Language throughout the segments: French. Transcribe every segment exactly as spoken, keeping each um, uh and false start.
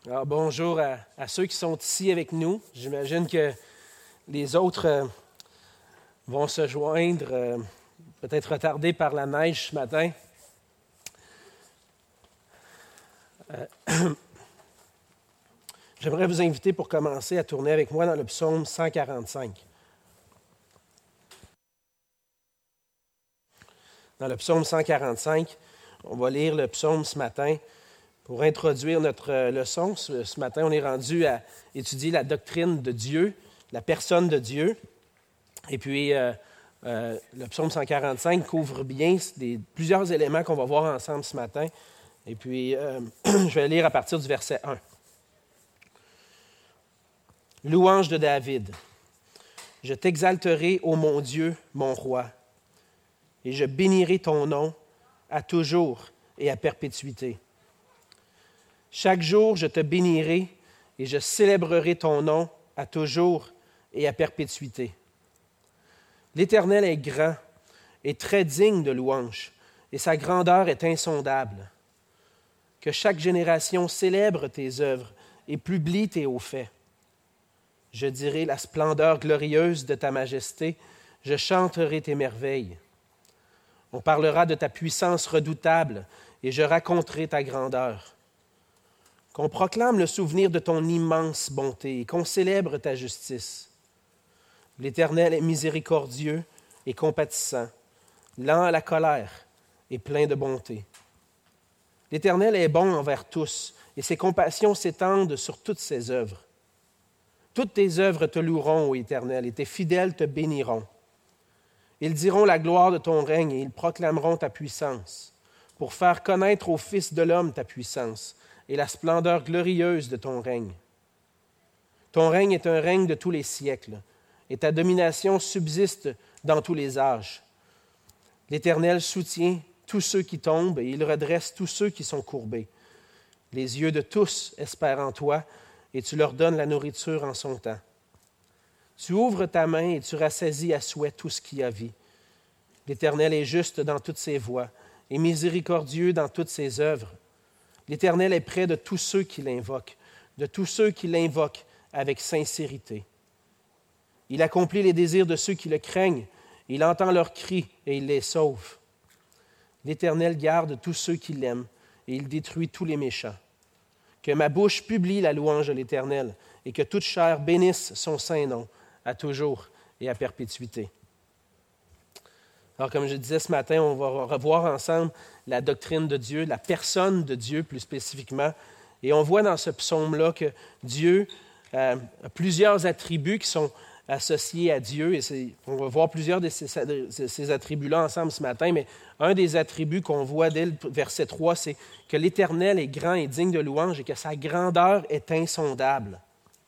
Alors, bonjour à, à ceux qui sont ici avec nous. J'imagine que les autres euh, vont se joindre, euh, peut-être retardés par la neige ce matin. Euh, J'aimerais vous inviter pour commencer à tourner avec moi dans le psaume cent quarante-cinq. Dans le psaume cent quarante-cinq, on va lire le psaume ce matin. Pour introduire notre leçon, ce matin, on est rendu à étudier la doctrine de Dieu, la personne de Dieu. Et puis, euh, euh, le psaume cent quarante-cinq couvre bien des, plusieurs éléments qu'on va voir ensemble ce matin. Et puis, euh, je vais lire à partir du verset un. Louange de David. Je t'exalterai, ô mon Dieu, mon roi, et je bénirai ton nom à toujours et à perpétuité. Chaque jour, je te bénirai et je célébrerai ton nom à toujours et à perpétuité. L'Éternel est grand et très digne de louange, et sa grandeur est insondable. Que chaque génération célèbre tes œuvres et publie tes hauts faits. Je dirai la splendeur glorieuse de ta majesté, je chanterai tes merveilles. On parlera de ta puissance redoutable et je raconterai ta grandeur. Qu'on proclame le souvenir de ton immense bonté et qu'on célèbre ta justice. L'Éternel est miséricordieux et compatissant, lent à la colère et plein de bonté. L'Éternel est bon envers tous et ses compassions s'étendent sur toutes ses œuvres. Toutes tes œuvres te loueront, ô Éternel, et tes fidèles te béniront. Ils diront la gloire de ton règne et ils proclameront ta puissance, pour faire connaître aux fils de l'homme ta puissance et la splendeur glorieuse de ton règne. Ton règne est un règne de tous les siècles, et ta domination subsiste dans tous les âges. L'Éternel soutient tous ceux qui tombent et il redresse tous ceux qui sont courbés. Les yeux de tous espèrent en toi, et tu leur donnes la nourriture en son temps. Tu ouvres ta main et tu rassaisis à souhait tout ce qui a vie. L'Éternel est juste dans toutes ses voies et miséricordieux dans toutes ses œuvres. L'Éternel est près de tous ceux qui l'invoquent, de tous ceux qui l'invoquent avec sincérité. Il accomplit les désirs de ceux qui le craignent. Il entend leurs cris et il les sauve. L'Éternel garde tous ceux qui l'aiment et il détruit tous les méchants. Que ma bouche publie la louange de l'Éternel et que toute chair bénisse son saint nom à toujours et à perpétuité. Alors, comme je disais ce matin, on va revoir ensemble la doctrine de Dieu, la personne de Dieu plus spécifiquement. Et on voit dans ce psaume-là que Dieu euh, a plusieurs attributs qui sont associés à Dieu. Et c'est, on va voir plusieurs de ces, de ces attributs-là ensemble ce matin. Mais un des attributs qu'on voit dès le verset trois, c'est que l'Éternel est grand et digne de louange et que sa grandeur est insondable.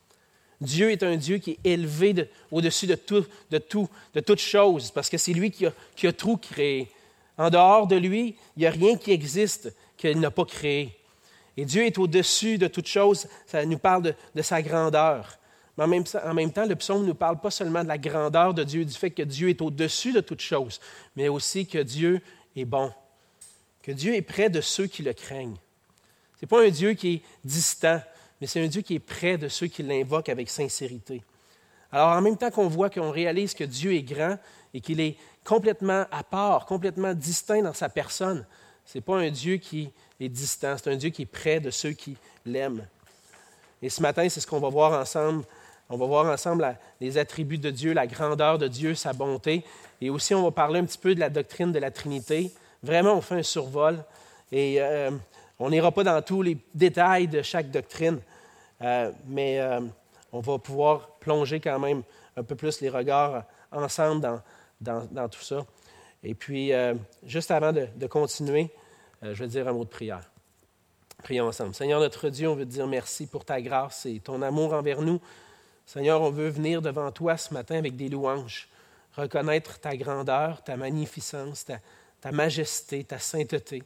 Dieu est un Dieu qui est élevé de, au-dessus de, tout, de, tout, de toute chose, parce que c'est lui qui a, qui a tout créé. En dehors de lui, il n'y a rien qui existe qu'il n'a pas créé. Et Dieu est au-dessus de toute chose, ça nous parle de, de sa grandeur. Mais en même, en même temps, le psaume ne nous parle pas seulement de la grandeur de Dieu, du fait que Dieu est au-dessus de toute chose, mais aussi que Dieu est bon, que Dieu est près de ceux qui le craignent. Ce n'est pas un Dieu qui est distant, mais c'est un Dieu qui est près de ceux qui l'invoquent avec sincérité. Alors, en même temps qu'on voit, qu'on réalise que Dieu est grand et qu'il est complètement à part, complètement distinct dans sa personne, ce n'est pas un Dieu qui est distant, c'est un Dieu qui est près de ceux qui l'aiment. Et ce matin, c'est ce qu'on va voir ensemble. On va voir ensemble la, les attributs de Dieu, la grandeur de Dieu, sa bonté. Et aussi, on va parler un petit peu de la doctrine de la Trinité. Vraiment, on fait un survol. Et euh, on n'ira pas dans tous les détails de chaque doctrine, euh, mais euh, on va pouvoir plonger quand même un peu plus les regards ensemble dans, dans, dans tout ça. Et puis, euh, juste avant de, de continuer, euh, je vais dire un mot de prière. Prions ensemble. Seigneur notre Dieu, on veut te dire merci pour ta grâce et ton amour envers nous. Seigneur, on veut venir devant toi ce matin avec des louanges, reconnaître ta grandeur, ta magnificence, ta, ta majesté, ta sainteté.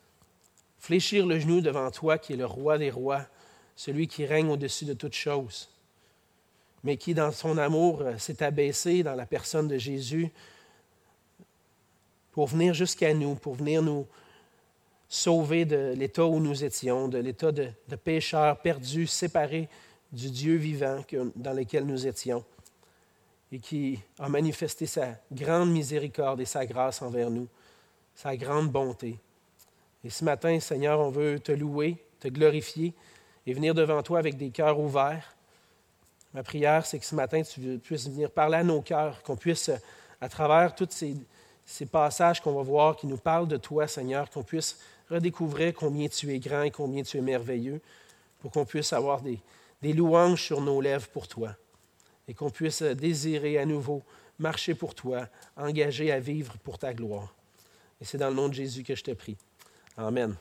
Fléchir le genou devant toi qui est le roi des rois, celui qui règne au-dessus de toutes choses, mais qui, dans son amour, s'est abaissé dans la personne de Jésus pour venir jusqu'à nous, pour venir nous, sauvés de l'état où nous étions, de l'état de, de pécheurs perdus, séparés du Dieu vivant que, dans lequel nous étions, et qui a manifesté sa grande miséricorde et sa grâce envers nous, sa grande bonté. Et ce matin, Seigneur, on veut te louer, te glorifier et venir devant toi avec des cœurs ouverts. Ma prière, c'est que ce matin, tu puisses venir parler à nos cœurs, qu'on puisse, à travers tous ces, ces passages qu'on va voir, qui nous parlent de toi, Seigneur, qu'on puisse redécouvrir combien tu es grand et combien tu es merveilleux, pour qu'on puisse avoir des, des louanges sur nos lèvres pour toi et qu'on puisse désirer à nouveau marcher pour toi, engagé à vivre pour ta gloire. Et c'est dans le nom de Jésus que je te prie. Amen.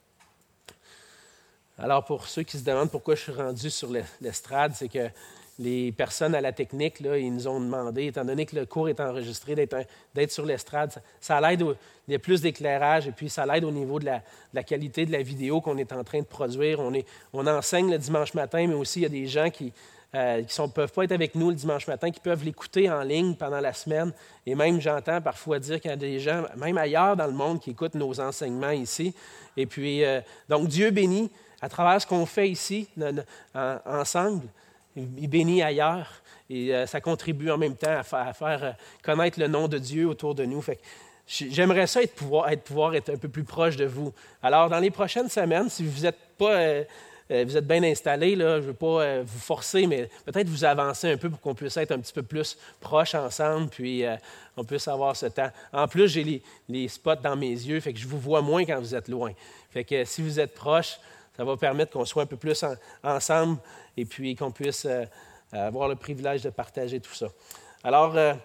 Alors, pour ceux qui se demandent pourquoi je suis rendu sur l'estrade, c'est que les personnes à la technique, là, ils nous ont demandé, étant donné que le cours est enregistré, d'être, un, d'être sur l'estrade. Ça, ça l'aide, au, il y a plus d'éclairage et puis ça l'aide au niveau de la, de la qualité de la vidéo qu'on est en train de produire. On, est, on enseigne le dimanche matin, mais aussi il y a des gens qui ne euh, peuvent pas être avec nous le dimanche matin, qui peuvent l'écouter en ligne pendant la semaine. Et même, j'entends parfois dire qu'il y a des gens, même ailleurs dans le monde, qui écoutent nos enseignements ici. Et puis, euh, donc, Dieu bénit à travers ce qu'on fait ici, en, ensemble. Il bénit ailleurs et euh, ça contribue en même temps à faire, à faire euh, connaître le nom de Dieu autour de nous. Fait que j'aimerais ça être pouvoir, être pouvoir être un peu plus proche de vous. Alors, dans les prochaines semaines, si vous êtes pas, euh, euh, vous êtes bien installés, là, je ne veux pas euh, vous forcer, mais peut-être vous avancer un peu pour qu'on puisse être un petit peu plus proches ensemble, puis euh, on puisse avoir ce temps. En plus, j'ai les, les spots dans mes yeux, fait que je vous vois moins quand vous êtes loin. Fait que si vous êtes proches, ça va permettre qu'on soit un peu plus en, ensemble et puis qu'on puisse euh, avoir le privilège de partager tout ça. Alors, euh,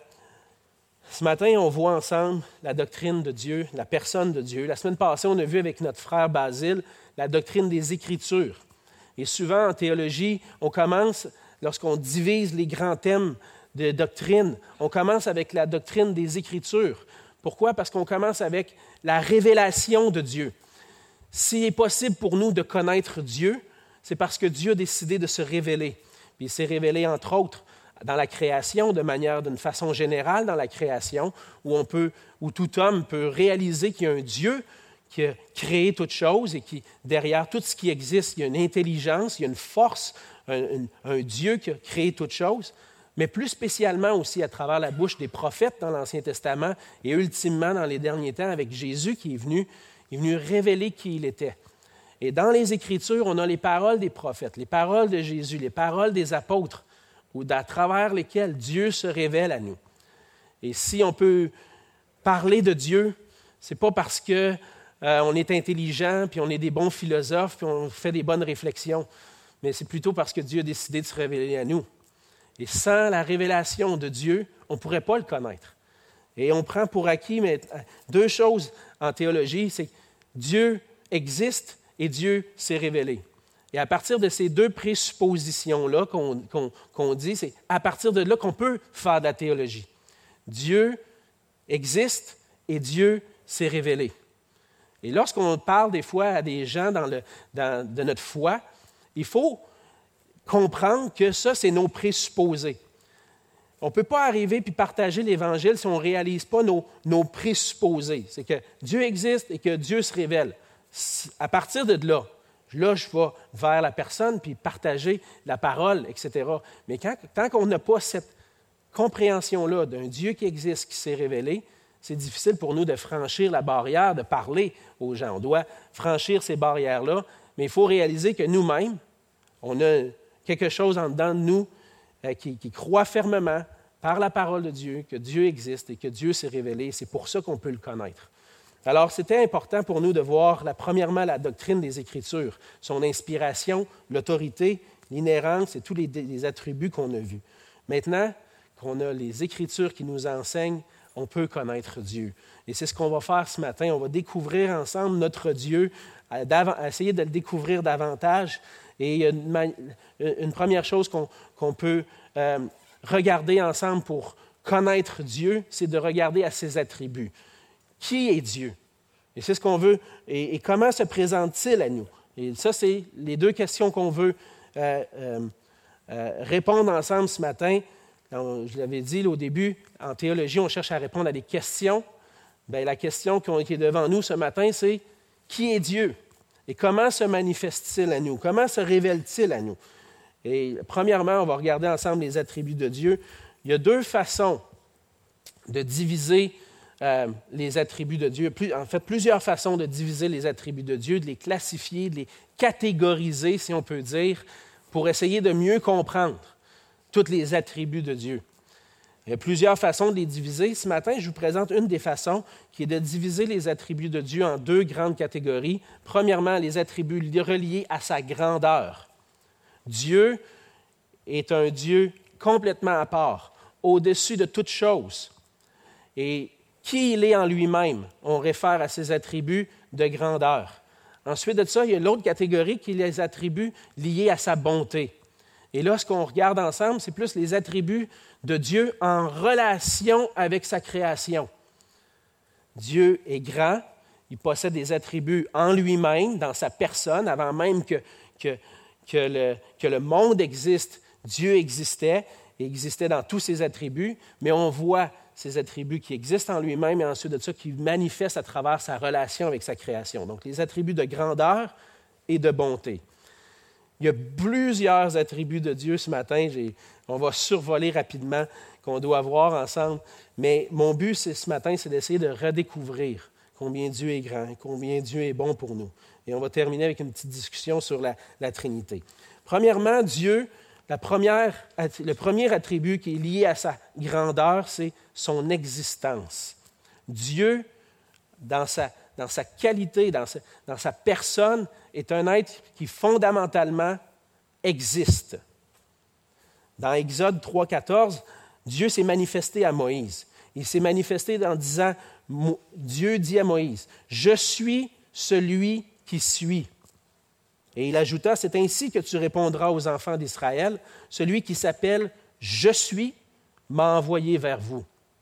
ce matin, on voit ensemble la doctrine de Dieu, la personne de Dieu. La semaine passée, on a vu avec notre frère Basile la doctrine des Écritures. Et souvent, en théologie, on commence, lorsqu'on divise les grands thèmes de doctrine, on commence avec la doctrine des Écritures. Pourquoi? Parce qu'on commence avec la révélation de Dieu. S'il est possible pour nous de connaître Dieu, c'est parce que Dieu a décidé de se révéler. Puis il s'est révélé, entre autres, dans la création, de manière, d'une façon générale dans la création, où, on peut, où tout homme peut réaliser qu'il y a un Dieu qui a créé toutes choses et qui, derrière tout ce qui existe, il y a une intelligence, il y a une force, un, un, un Dieu qui a créé toutes choses, mais plus spécialement aussi à travers la bouche des prophètes dans l'Ancien Testament et ultimement dans les derniers temps avec Jésus qui est venu Il est venu révéler qui il était. Et dans les Écritures, on a les paroles des prophètes, les paroles de Jésus, les paroles des apôtres, ou à travers lesquelles Dieu se révèle à nous. Et si on peut parler de Dieu, ce n'est pas parce qu'on euh, est intelligent, puis on est des bons philosophes, puis on fait des bonnes réflexions, mais c'est plutôt parce que Dieu a décidé de se révéler à nous. Et sans la révélation de Dieu, on ne pourrait pas le connaître. Et on prend pour acquis mais deux choses en théologie, c'est que Dieu existe et Dieu s'est révélé. Et à partir de ces deux présuppositions-là qu'on, qu'on, qu'on dit, c'est à partir de là qu'on peut faire de la théologie. Dieu existe et Dieu s'est révélé. Et lorsqu'on parle des fois à des gens dans le, dans, de notre foi, il faut comprendre que ça, c'est nos présupposés. On ne peut pas arriver puis partager l'Évangile si on ne réalise pas nos, nos présupposés. C'est que Dieu existe et que Dieu se révèle. À partir de là, là, je vais vers la personne puis partager la parole, et cetera. Mais quand, tant qu'on n'a pas cette compréhension-là d'un Dieu qui existe, qui s'est révélé, c'est difficile pour nous de franchir la barrière, de parler aux gens. On doit franchir ces barrières-là, mais il faut réaliser que nous-mêmes, on a quelque chose en dedans de nous euh, qui, qui croit fermement par la parole de Dieu que Dieu existe et que Dieu s'est révélé. C'est pour ça qu'on peut le connaître. Alors, c'était important pour nous de voir, là, premièrement, la doctrine des Écritures, son inspiration, l'autorité, l'inhérence et tous les, les attributs qu'on a vus. Maintenant qu'on a les Écritures qui nous enseignent, on peut connaître Dieu. Et c'est ce qu'on va faire ce matin. On va découvrir ensemble notre Dieu, à, à essayer de le découvrir davantage. Et il y a une, une première chose qu'on, qu'on peut euh, regarder ensemble pour connaître Dieu, c'est de regarder à ses attributs. Qui est Dieu? Et c'est ce qu'on veut. Et, et comment se présente-t-il à nous? Et ça, c'est les deux questions qu'on veut euh, euh, euh, répondre ensemble ce matin. Alors, je l'avais dit là, au début, en théologie, on cherche à répondre à des questions. Bien, la question qui est devant nous ce matin, c'est qui est Dieu et comment se manifeste-t-il à nous? Comment se révèle-t-il à nous? Et premièrement, on va regarder ensemble les attributs de Dieu. Il y a deux façons de diviser euh, les attributs de Dieu. Plus, en fait, plusieurs façons de diviser les attributs de Dieu, de les classifier, de les catégoriser, si on peut dire, pour essayer de mieux comprendre tous les attributs de Dieu. Il y a plusieurs façons de les diviser. Ce matin, je vous présente une des façons qui est de diviser les attributs de Dieu en deux grandes catégories. Premièrement, les attributs reliés à sa grandeur. Dieu est un Dieu complètement à part, au-dessus de toute chose. Et qui il est en lui-même, on réfère à ses attributs de grandeur. Ensuite de ça, il y a l'autre catégorie qui est les attributs liés à sa bonté. Et là, ce qu'on regarde ensemble, c'est plus les attributs de Dieu en relation avec sa création. Dieu est grand, il possède des attributs en lui-même, dans sa personne, avant même que, que, que, le, que le monde existe, Dieu existait, et existait dans tous ses attributs, mais on voit ces attributs qui existent en lui-même et ensuite de ça qui manifestent à travers sa relation avec sa création. Donc, les attributs de grandeur et de bonté. Il y a plusieurs attributs de Dieu ce matin. J'ai, on va survoler rapidement, qu'on doit voir ensemble. Mais mon but c'est, ce matin, c'est d'essayer de redécouvrir combien Dieu est grand, combien Dieu est bon pour nous. Et on va terminer avec une petite discussion sur la, la Trinité. Premièrement, Dieu, la première, le premier attribut qui est lié à sa grandeur, c'est son existence. Dieu, dans sa, dans sa qualité, dans sa, dans sa personne, est un être qui fondamentalement existe. Dans Exode trois, quatorze, Dieu s'est manifesté à Moïse. Il s'est manifesté en disant, Dieu dit à Moïse, « Je suis celui qui suis. » Et il ajouta, « C'est ainsi que tu répondras aux enfants d'Israël, celui qui s'appelle « Je suis » m'a envoyé vers vous. »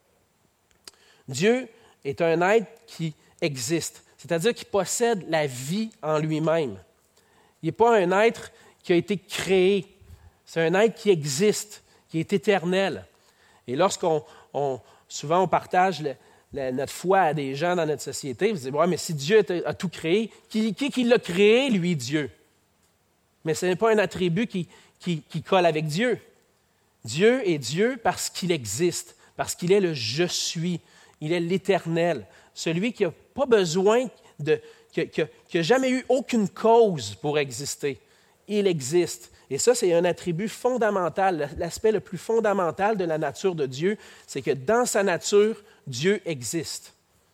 Dieu est un être qui existe, c'est-à-dire qui possède la vie en lui-même. Il n'est pas un être qui a été créé, c'est un être qui existe, qui est éternel. Et lorsqu'on, on, souvent on partage le, le, notre foi à des gens dans notre société, vous dites, ouais, mais si Dieu a tout créé, qui, qui, qui l'a créé, lui, Dieu? Mais ce n'est pas un attribut qui, qui, qui colle avec Dieu. Dieu est Dieu parce qu'il existe, parce qu'il est le « je suis ». Il est l'Éternel, celui qui n'a pas besoin de, qui n'a jamais eu aucune cause pour exister. Il existe. Et ça, c'est un attribut fondamental. L'aspect le plus fondamental de la nature de Dieu, c'est que dans sa nature, Dieu existe.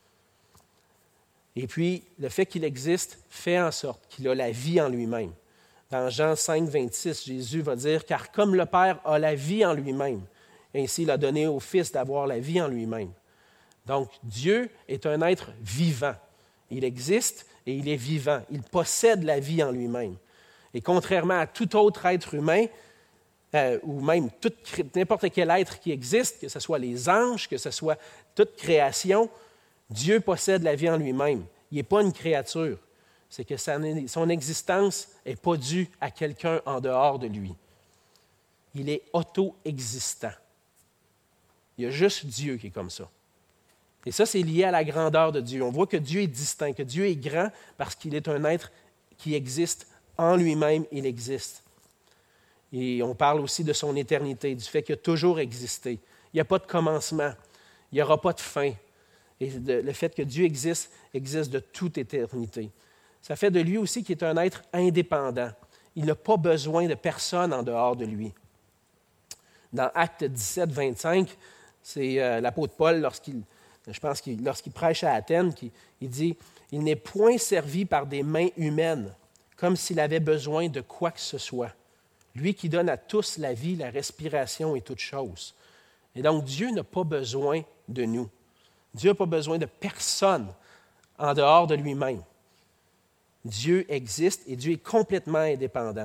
Et puis, le fait qu'il existe fait en sorte qu'il a la vie en lui-même. Dans Jean cinq, vingt-six, Jésus va dire « Car comme le Père a la vie en lui-même, ainsi il a donné au Fils d'avoir la vie en lui-même. » Donc, Dieu est un être vivant. Il existe et il est vivant. Il possède la vie en lui-même. Et contrairement à tout autre être humain, euh, ou même tout, n'importe quel être qui existe, que ce soit les anges, que ce soit toute création, Dieu possède la vie en lui-même. Il n'est pas une créature. C'est que son existence n'est pas due à quelqu'un en dehors de lui. Il est auto-existant. Il y a juste Dieu qui est comme ça. Et ça, c'est lié à la grandeur de Dieu. On voit que Dieu est distinct, que Dieu est grand parce qu'il est un être qui existe en lui-même, il existe. Et on parle aussi de son éternité, du fait qu'il a toujours existé. Il n'y a pas de commencement, il n'y aura pas de fin. Et de, le fait que Dieu existe, existe de toute éternité. Ça fait de lui aussi qu'il est un être indépendant. Il n'a pas besoin de personne en dehors de lui. Dans Actes dix-sept, vingt-cinq, c'est euh, l'apôtre Paul, lorsqu'il Je pense que lorsqu'il prêche à Athènes, il dit « Il n'est point servi par des mains humaines, comme s'il avait besoin de quoi que ce soit. Lui qui donne à tous la vie, la respiration et toutes choses. » Et donc, Dieu n'a pas besoin de nous. Dieu n'a pas besoin de personne en dehors de lui-même. Dieu existe et Dieu est complètement indépendant.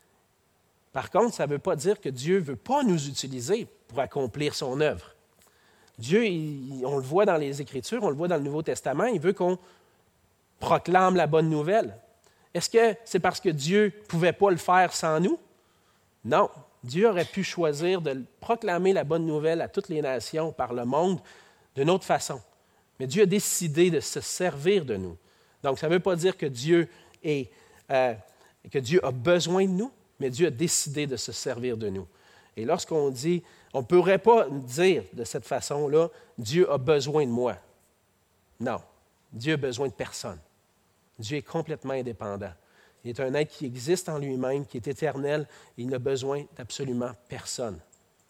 Par contre, ça ne veut pas dire que Dieu ne veut pas nous utiliser pour accomplir son œuvre. Dieu, il, on le voit dans les Écritures, on le voit dans le Nouveau Testament, il veut qu'on proclame la bonne nouvelle. Est-ce que c'est parce que Dieu ne pouvait pas le faire sans nous? Non. Dieu aurait pu choisir de proclamer la bonne nouvelle à toutes les nations par le monde d'une autre façon. Mais Dieu a décidé de se servir de nous. Donc, ça ne veut pas dire que Dieu, est, euh, que Dieu a besoin de nous, mais Dieu a décidé de se servir de nous. Et lorsqu'on dit, on ne pourrait pas dire de cette façon-là, Dieu a besoin de moi. Non, Dieu a besoin de personne. Dieu est complètement indépendant. Il est un être qui existe en lui-même, qui est éternel, et il n'a besoin d'absolument personne.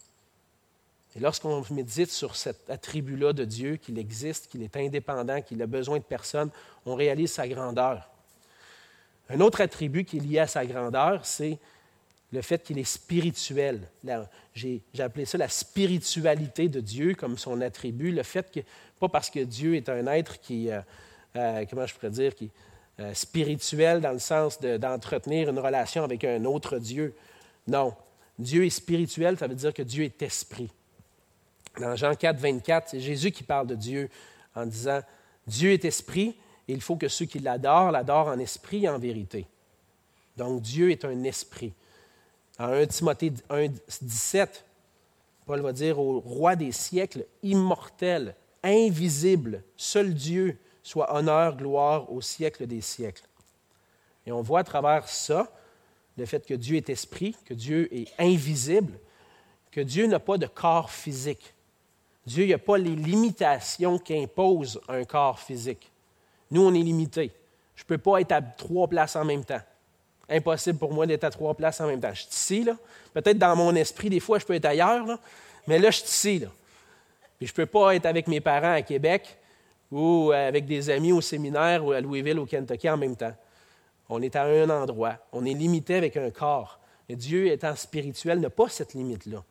Et lorsqu'on médite sur cet attribut-là de Dieu, qu'il existe, qu'il est indépendant, qu'il a besoin de personne, on réalise sa grandeur. Un autre attribut qui est lié à sa grandeur, c'est le fait qu'il est spirituel. La, j'ai, j'ai appelé ça la spiritualité de Dieu comme son attribut. Le fait que, pas parce que Dieu est un être qui, euh, euh, comment je pourrais dire, qui est euh, spirituel dans le sens de, d'entretenir une relation avec un autre Dieu. Non. Dieu est spirituel, ça veut dire que Dieu est esprit. Dans Jean quatre, vingt-quatre, c'est Jésus qui parle de Dieu en disant « Dieu est esprit et il faut que ceux qui l'adorent l'adorent en esprit et en vérité. » Donc, Dieu est un esprit. En premier Timothée un, dix-sept, Paul va dire « Au roi des siècles, immortel, invisible, seul Dieu, soit honneur, gloire au siècle des siècles. » Et on voit à travers ça, le fait que Dieu est esprit, que Dieu est invisible, que Dieu n'a pas de corps physique. Dieu n'a pas les limitations qu'impose un corps physique. Nous, on est limités. Je ne peux pas être à trois places en même temps. Impossible pour moi d'être à trois places en même temps. Je suis ici, là. Peut-être dans mon esprit, des fois, je peux être ailleurs, là. Mais là, je suis ici, là. Puis je ne peux pas être avec mes parents à Québec ou avec des amis au séminaire ou à Louisville, au Kentucky en même temps. On est à un endroit. On est limité avec un corps. Et Dieu, étant spirituel, n'a pas cette limite-là.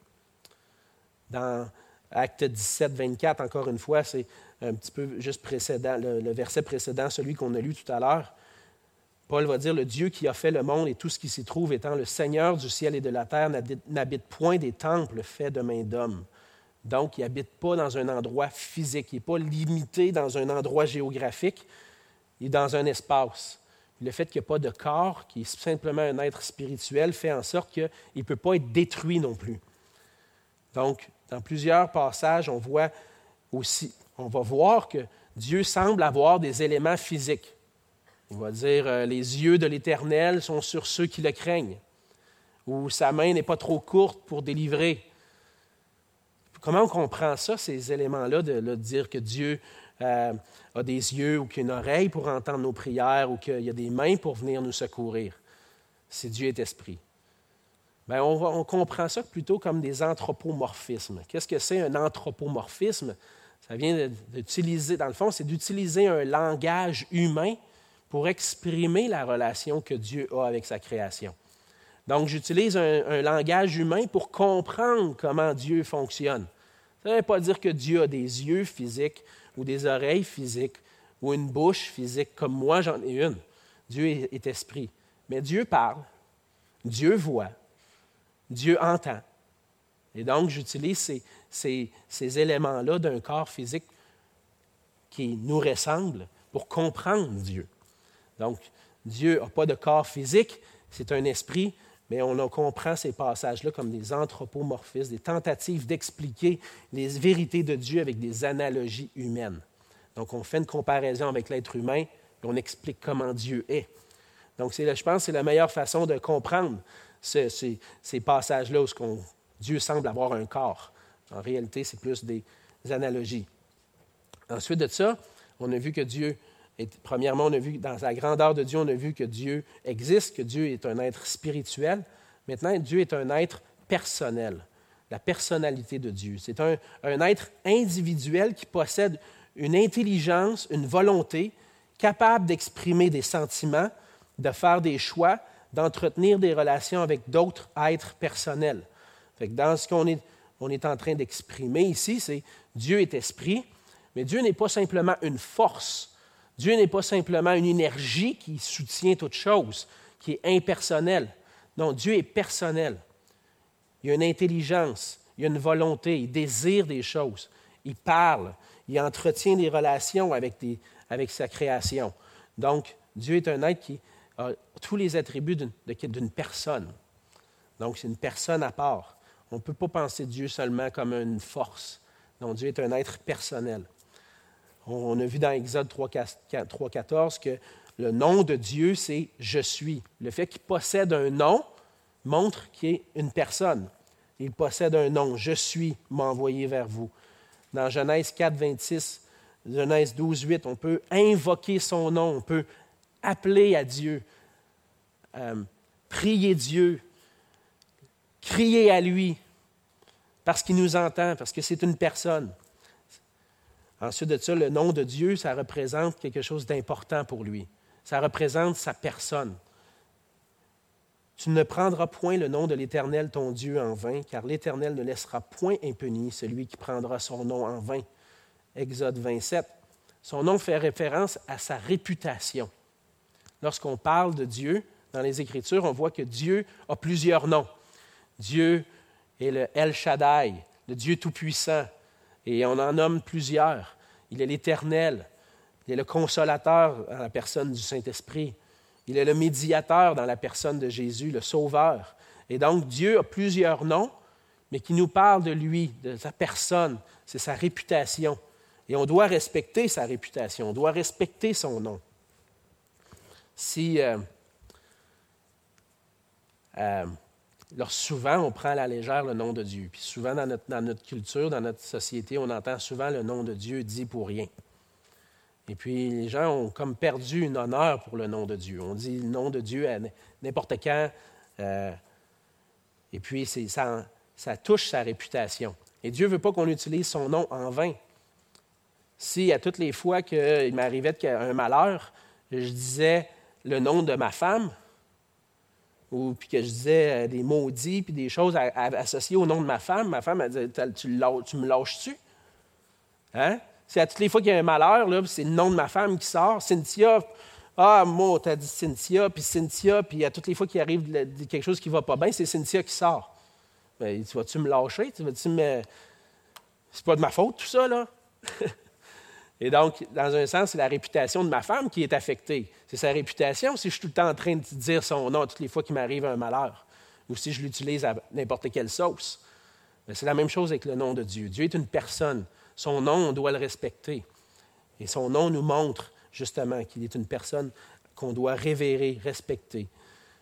Dans Acte dix-sept, vingt-quatre, encore une fois, c'est un petit peu juste précédent, le, le verset précédent, celui qu'on a lu tout à l'heure. Paul va dire, « Le Dieu qui a fait le monde et tout ce qui s'y trouve, étant le Seigneur du ciel et de la terre, n'habite point des temples faits de mains d'hommes. » Donc, il n'habite pas dans un endroit physique. Il n'est pas limité dans un endroit géographique. Il est dans un espace. Le fait qu'il n'y a pas de corps, qui est simplement un être spirituel, fait en sorte qu'il ne peut pas être détruit non plus. Donc, dans plusieurs passages, on voit aussi, on va voir que Dieu semble avoir des éléments physiques. Il va dire euh, « Les yeux de l'Éternel sont sur ceux qui le craignent » ou « Sa main n'est pas trop courte pour délivrer ». Comment on comprend ça, ces éléments-là, de, de dire que Dieu euh, a des yeux ou qu'il a une oreille pour entendre nos prières ou qu'il y a des mains pour venir nous secourir? Si Dieu est esprit. Bien, on, va, on comprend ça plutôt comme des anthropomorphismes. Qu'est-ce que c'est un anthropomorphisme? Ça vient d'utiliser, dans le fond, c'est d'utiliser un langage humain pour exprimer la relation que Dieu a avec sa création. Donc, j'utilise un, un langage humain pour comprendre comment Dieu fonctionne. Ça ne veut pas dire que Dieu a des yeux physiques ou des oreilles physiques ou une bouche physique comme moi, j'en ai une. Dieu est, est esprit. Mais Dieu parle, Dieu voit, Dieu entend. Et donc, j'utilise ces, ces, ces éléments-là d'un corps physique qui nous ressemble pour comprendre Dieu. Donc, Dieu n'a pas de corps physique, c'est un esprit, mais on comprend ces passages-là comme des anthropomorphismes, des tentatives d'expliquer les vérités de Dieu avec des analogies humaines. Donc, on fait une comparaison avec l'être humain et on explique comment Dieu est. Donc, c'est, je pense que c'est la meilleure façon de comprendre ce, ces, ces passages-là où on, Dieu semble avoir un corps. En réalité, c'est plus des, des analogies. Ensuite de ça, on a vu que Dieu, est, premièrement, on a vu dans la grandeur de Dieu, on a vu que Dieu existe, que Dieu est un être spirituel. Maintenant, Dieu est un être personnel, la personnalité de Dieu. C'est un, un être individuel qui possède une intelligence, une volonté, capable d'exprimer des sentiments, de faire des choix, d'entretenir des relations avec d'autres êtres personnels. Fait que dans ce qu'on est, on est en train d'exprimer ici, c'est Dieu est esprit, mais Dieu n'est pas simplement une force. Dieu n'est pas simplement une énergie qui soutient toute chose, qui est impersonnelle. Non, Dieu est personnel. Il a une intelligence, il a une volonté, il désire des choses. Il parle, il entretient des relations avec, des, avec sa création. Donc, Dieu est un être qui a tous les attributs d'une, d'une personne. Donc, c'est une personne à part. On ne peut pas penser Dieu seulement comme une force. Non, Dieu est un être personnel. On a vu dans Exode trois quatorze que le nom de Dieu, c'est « Je suis ». Le fait qu'il possède un nom montre qu'il est une personne. Il possède un nom. « Je suis » m'a envoyé vers vous. Dans Genèse quatre vingt-six, Genèse douze huit, on peut invoquer son nom, on peut appeler à Dieu, euh, prier Dieu, crier à lui, parce qu'il nous entend, parce que c'est une personne. Ensuite de ça, le nom de Dieu, ça représente quelque chose d'important pour lui. Ça représente sa personne. Tu ne prendras point le nom de l'Éternel, ton Dieu, en vain, car l'Éternel ne laissera point impuni celui qui prendra son nom en vain. Exode vingt-sept. Son nom fait référence à sa réputation. Lorsqu'on parle de Dieu, dans les Écritures, on voit que Dieu a plusieurs noms. Dieu est le El Shaddai, le Dieu Tout-Puissant, et on en nomme plusieurs. Il est l'Éternel, il est le Consolateur dans la personne du Saint-Esprit, il est le Médiateur dans la personne de Jésus, le Sauveur. Et donc, Dieu a plusieurs noms, mais qui nous parlent de lui, de sa personne, c'est sa réputation. Et on doit respecter sa réputation, on doit respecter son nom. Si, euh, euh, alors souvent, on prend à la légère le nom de Dieu. Puis souvent, dans notre, dans notre culture, dans notre société, on entend souvent le nom de Dieu dit pour rien. Et puis, les gens ont comme perdu une honneur pour le nom de Dieu. On dit le nom de Dieu à n'importe quand. Euh, et puis, c'est, ça, ça touche sa réputation. Et Dieu ne veut pas qu'on utilise son nom en vain. Si, à toutes les fois qu'il m'arrivait un malheur, je disais le nom de ma femme, ou puis que je disais des maudits, puis des choses à, à, associées au nom de ma femme, ma femme, elle disait, tu, tu me lâches-tu? Hein? Si à toutes les fois qu'il y a un malheur, là, c'est le nom de ma femme qui sort, Cynthia, ah, moi, tu as dit Cynthia, puis Cynthia, puis à toutes les fois qu'il arrive quelque chose qui ne va pas bien, c'est Cynthia qui sort. Bien, tu vas-tu me lâcher? Tu vas-tu me... C'est pas de ma faute, tout ça, là? Et donc, dans un sens, c'est la réputation de ma femme qui est affectée. C'est sa réputation si je suis tout le temps en train de dire son nom toutes les fois qu'il m'arrive un malheur, ou si je l'utilise à n'importe quelle sauce. Mais c'est la même chose avec le nom de Dieu. Dieu est une personne. Son nom, on doit le respecter. Et son nom nous montre justement qu'il est une personne qu'on doit révérer, respecter.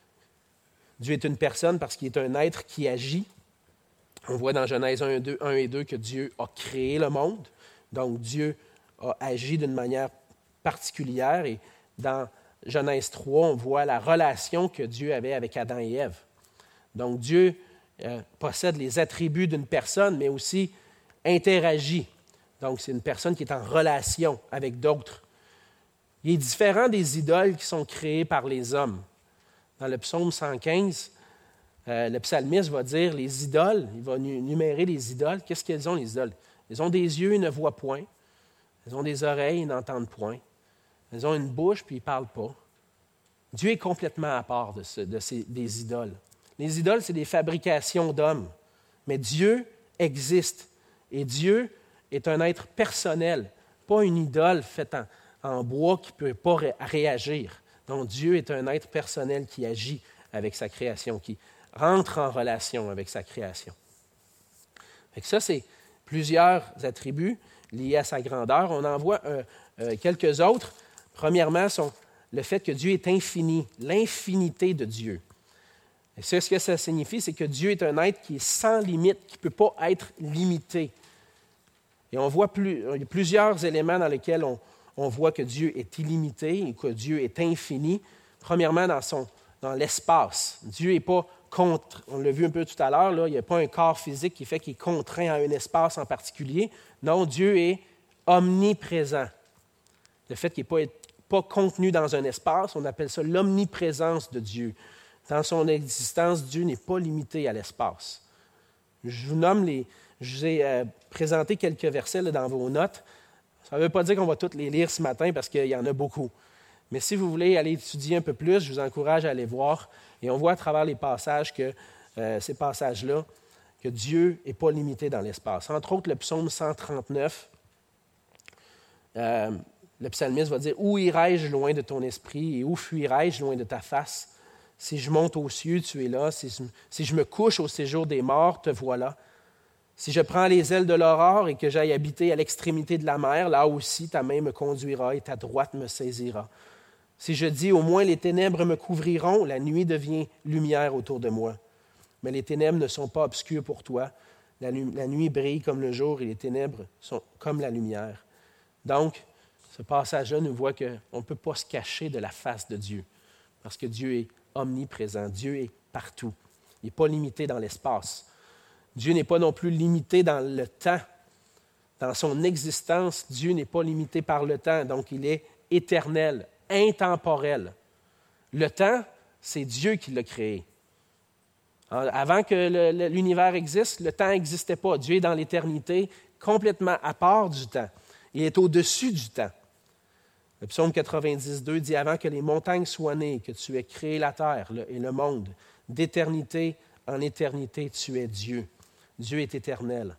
Dieu est une personne parce qu'il est un être qui agit. On voit dans Genèse un et deux que Dieu a créé le monde. Donc, Dieu a agi d'une manière particulière. Et dans Genèse trois, on voit la relation que Dieu avait avec Adam et Ève. Donc, Dieu euh, possède les attributs d'une personne, mais aussi interagit. Donc, c'est une personne qui est en relation avec d'autres. Il est différent des idoles qui sont créées par les hommes. Dans le psaume cent quinze, euh, le psalmiste va dire les idoles, il va numérer les idoles. Qu'est-ce qu'elles ont, les idoles? Elles ont des yeux, ils ne voient point. Elles ont des oreilles, ils n'entendent point. Elles ont une bouche, puis ils ne parlent pas. Dieu est complètement à part de, ce, de ces, des idoles. Les idoles, c'est des fabrications d'hommes. Mais Dieu existe. Et Dieu est un être personnel, pas une idole faite en, en bois qui ne peut pas ré- réagir. Donc Dieu est un être personnel qui agit avec sa création, qui rentre en relation avec sa création. Fait que ça, c'est plusieurs attributs liés à sa grandeur. On en voit euh, euh, quelques autres. Premièrement, sont le fait que Dieu est infini, l'infinité de Dieu. Et ça, ce que ça signifie, c'est que Dieu est un être qui est sans limite, qui ne peut pas être limité. Et on voit plus, il y a plusieurs éléments dans lesquels on, on voit que Dieu est illimité et que Dieu est infini. Premièrement, dans, son, dans l'espace. Dieu n'est pas contre, on l'a vu un peu tout à l'heure, là, il n'y a pas un corps physique qui fait qu'il est contraint à un espace en particulier. Non, Dieu est omniprésent. Le fait qu'il n'est pas, pas contenu dans un espace, on appelle ça l'omniprésence de Dieu. Dans son existence, Dieu n'est pas limité à l'espace. Je vous nomme les... Je vous ai euh, présenté quelques versets là, dans vos notes. Ça ne veut pas dire qu'on va tous les lire ce matin parce qu'il y en a beaucoup. Mais si vous voulez aller étudier un peu plus, je vous encourage à aller voir. Et on voit à travers les passages, que euh, ces passages-là, que Dieu n'est pas limité dans l'espace. Entre autres, le psaume cent trente-neuf, euh, le psalmiste va dire « Où irai-je loin de ton esprit et où fuirai-je loin de ta face? Si je monte aux cieux, tu es là. Si je, si je me couche au séjour des morts, te voilà. Si je prends les ailes de l'aurore et que j'aille habiter à l'extrémité de la mer, là aussi ta main me conduira et ta droite me saisira. Si je dis au moins les ténèbres me couvriront, la nuit devient lumière autour de moi. Mais les ténèbres ne sont pas obscures pour toi. La, la nuit brille comme le jour et les ténèbres sont comme la lumière. Donc, ce passage-là nous voit qu'on ne peut pas se cacher de la face de Dieu, parce que Dieu est omniprésent, Dieu est partout. Il n'est pas limité dans l'espace. Dieu n'est pas non plus limité dans le temps. Dans son existence, Dieu n'est pas limité par le temps, donc il est éternel, intemporel. Le temps, c'est Dieu qui l'a créé. Avant que le, l'univers existe, le temps n'existait pas. Dieu est dans l'éternité, complètement à part du temps. Il est au-dessus du temps. Le psaume quatre-vingt-dix deux dit « Avant que les montagnes soient nées, que tu aies créé la terre et le monde, d'éternité en éternité, tu es Dieu. » Dieu est éternel.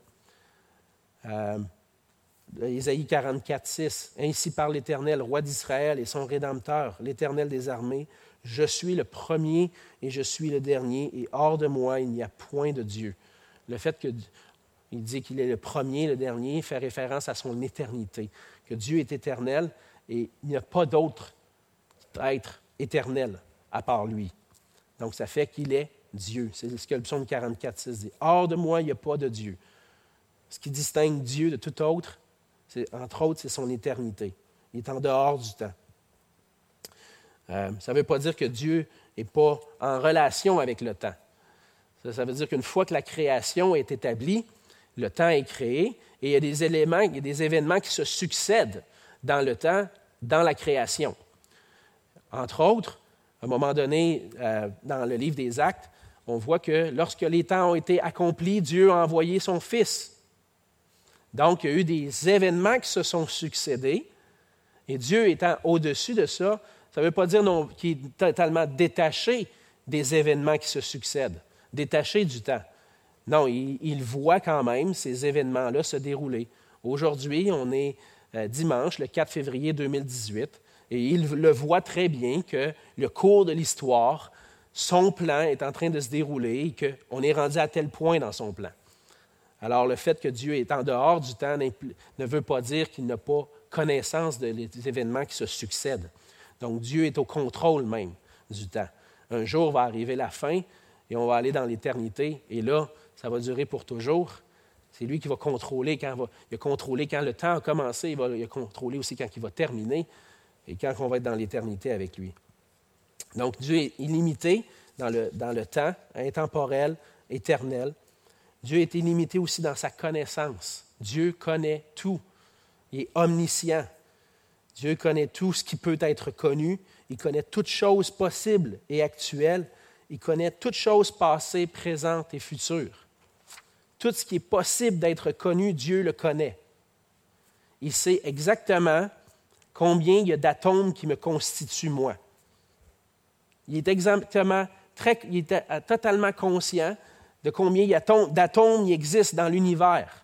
Euh, Ésaïe quarante-quatre six, « Ainsi parle l'Éternel, roi d'Israël et son Rédempteur, l'Éternel des armées. Je suis le premier et je suis le dernier, et hors de moi, il n'y a point de Dieu. » Le fait qu'il dit qu'il est le premier, le dernier, fait référence à son éternité, que Dieu est éternel et il n'y a pas d'autre être éternel à part lui. Donc, ça fait qu'il est Dieu. C'est ce que le psaume quarante-quatre six dit. « Hors de moi, il n'y a pas de Dieu. » Ce qui distingue Dieu de tout autre, c'est, entre autres, c'est son éternité. Il est en dehors du temps. Euh, ça ne veut pas dire que Dieu n'est pas en relation avec le temps. Ça, ça veut dire qu'une fois que la création est établie, le temps est créé et il y a des éléments, il y a des événements qui se succèdent dans le temps, dans la création. Entre autres, à un moment donné, euh, dans le livre des Actes, on voit que lorsque les temps ont été accomplis, Dieu a envoyé son Fils. Donc, il y a eu des événements qui se sont succédés et Dieu étant au-dessus de ça, ça ne veut pas dire non, qu'il est totalement détaché des événements qui se succèdent, détaché du temps. Non, il, il voit quand même ces événements-là se dérouler. Aujourd'hui, on est euh, dimanche, le quatre février deux mille dix-huit, et il le voit très bien que le cours de l'histoire, son plan est en train de se dérouler et qu'on est rendu à tel point dans son plan. Alors, le fait que Dieu est en dehors du temps ne veut pas dire qu'il n'a pas connaissance des événements qui se succèdent. Donc, Dieu est au contrôle même du temps. Un jour va arriver la fin et on va aller dans l'éternité. Et là, ça va durer pour toujours. C'est lui qui va contrôler quand, va, il a contrôlé quand le temps a commencé, il va il a contrôlé aussi quand il va terminer et quand on va être dans l'éternité avec lui. Donc, Dieu est illimité dans le, dans le temps, intemporel, éternel. Dieu est illimité aussi dans sa connaissance. Dieu connaît tout. Il est omniscient. Dieu connaît tout ce qui peut être connu. Il connaît toutes choses possibles et actuelles. Il connaît toutes choses passées, présentes et futures. Tout ce qui est possible d'être connu, Dieu le connaît. Il sait exactement combien il y a d'atomes qui me constituent moi. Il est exactement, très, il est totalement conscient de combien il y a d'atomes il existe dans l'univers.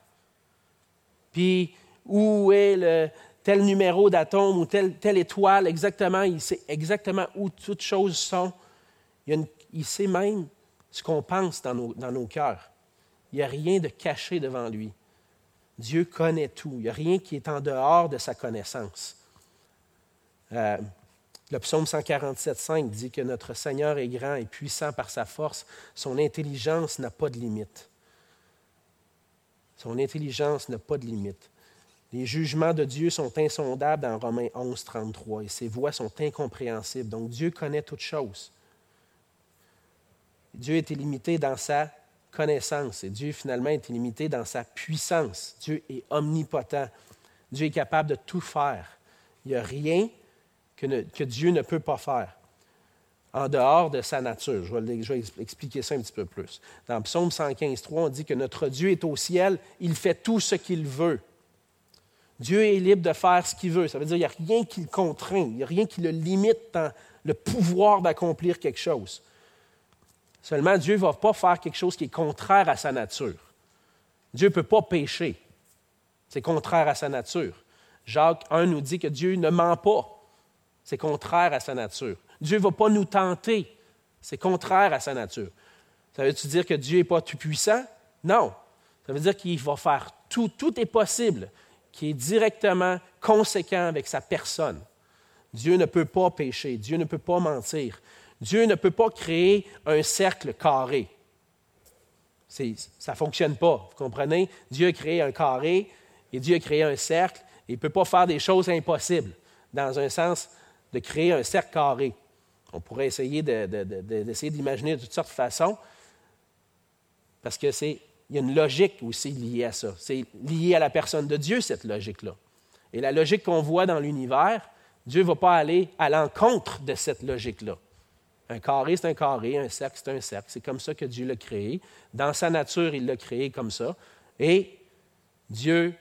Puis, où est le tel numéro d'atome ou telle, telle étoile exactement, il sait exactement où toutes choses sont. Il, y a une, il sait même ce qu'on pense dans nos, dans nos cœurs. Il n'y a rien de caché devant lui. Dieu connaît tout. Il n'y a rien qui est en dehors de sa connaissance. Euh, le psaume cent quarante-sept cinq dit que notre Seigneur est grand et puissant par sa force. Son intelligence n'a pas de limite. Son intelligence n'a pas de limite. Les jugements de Dieu sont insondables dans Romains onze trente-trois et ses voies sont incompréhensibles. Donc Dieu connaît toutes choses. Dieu est illimité dans sa connaissance et Dieu finalement est illimité dans sa puissance. Dieu est omnipotent. Dieu est capable de tout faire. Il n'y a rien que, ne, que Dieu ne peut pas faire en dehors de sa nature. Je vais, je vais expliquer ça un petit peu plus. Dans Psaume cent quinze trois, on dit que notre Dieu est au ciel, il fait tout ce qu'il veut. Dieu est libre de faire ce qu'il veut. Ça veut dire qu'il n'y a rien qui le contraint, il n'y a rien qui le limite dans le pouvoir d'accomplir quelque chose. Seulement, Dieu ne va pas faire quelque chose qui est contraire à sa nature. Dieu ne peut pas pécher. C'est contraire à sa nature. Jacques un nous dit que Dieu ne ment pas. C'est contraire à sa nature. Dieu ne va pas nous tenter. C'est contraire à sa nature. Ça veut-tu dire que Dieu n'est pas tout-puissant? Non. Ça veut dire qu'il va faire tout, tout est possible, qui est directement conséquent avec sa personne. Dieu ne peut pas pécher, Dieu ne peut pas mentir. Dieu ne peut pas créer un cercle carré. C'est, ça ne fonctionne pas, vous comprenez? Dieu a créé un carré et Dieu a créé un cercle et il ne peut pas faire des choses impossibles, dans un sens de créer un cercle carré. On pourrait essayer de, de, de, d'essayer d'imaginer de toutes sortes de façons, parce que c'est, il y a une logique aussi liée à ça. C'est lié à la personne de Dieu, cette logique-là. Et la logique qu'on voit dans l'univers, Dieu ne va pas aller à l'encontre de cette logique-là. Un carré, c'est un carré, un cercle, c'est un cercle. C'est comme ça que Dieu l'a créé. Dans sa nature, il l'a créé comme ça. Et Dieu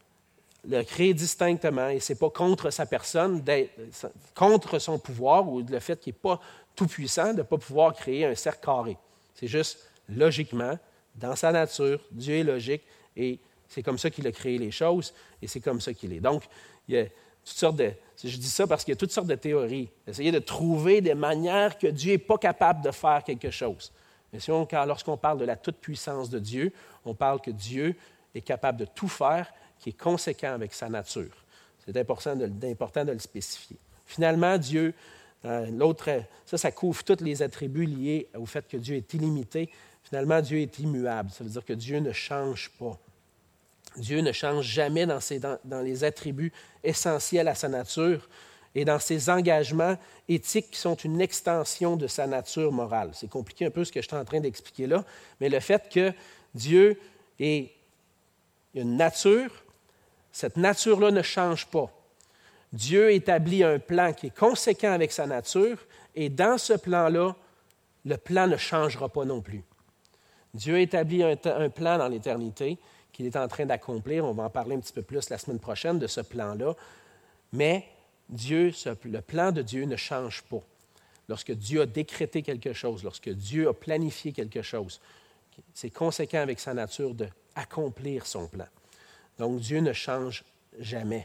l'a créé distinctement, et ce n'est pas contre sa personne, contre son pouvoir, ou le fait qu'il n'est pas tout-puissant de ne pas pouvoir créer un cercle carré. C'est juste logiquement, dans sa nature, Dieu est logique, et c'est comme ça qu'il a créé les choses, et c'est comme ça qu'il est. Donc, il y a toutes sortes de... Je dis ça parce qu'il y a toutes sortes de théories. Essayer de trouver des manières que Dieu n'est pas capable de faire quelque chose. Mais si on, lorsqu'on parle de la toute-puissance de Dieu, on parle que Dieu est capable de tout faire, qui est conséquent avec sa nature. C'est important de, important de le spécifier. Finalement, Dieu, euh, l'autre, ça, ça couvre tous les attributs liés au fait que Dieu est illimité. Finalement, Dieu est immuable. Ça veut dire que Dieu ne change pas. Dieu ne change jamais dans, ses, dans, dans les attributs essentiels à sa nature et dans ses engagements éthiques qui sont une extension de sa nature morale. C'est compliqué un peu ce que je suis en train d'expliquer là, mais le fait que Dieu est une nature, cette nature-là ne change pas. Dieu établit un plan qui est conséquent avec sa nature et dans ce plan-là, le plan ne changera pas non plus. Dieu établit un, un plan dans l'éternité qu'il est en train d'accomplir. On va en parler un petit peu plus la semaine prochaine de ce plan-là. Mais Dieu, ce, le plan de Dieu ne change pas. Lorsque Dieu a décrété quelque chose, lorsque Dieu a planifié quelque chose, c'est conséquent avec sa nature d'accomplir son plan. Donc, Dieu ne change jamais.